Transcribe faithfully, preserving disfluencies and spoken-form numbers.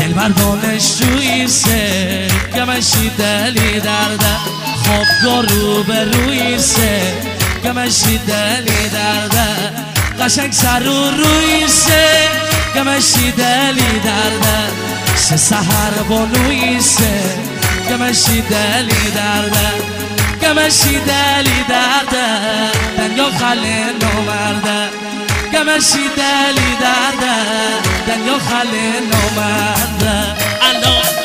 دل بر دانشجوییسه گمشی دلی درده خواب رو به روییسه گمشی دلی درده قشنگ سر رو روییسه گمشی دلی درده سه سحر بانوییسه گمشی دلی درده گمشی دلی درده دنیا خاله نامرده گمشی دلی درده دنیا خاله نامرده الله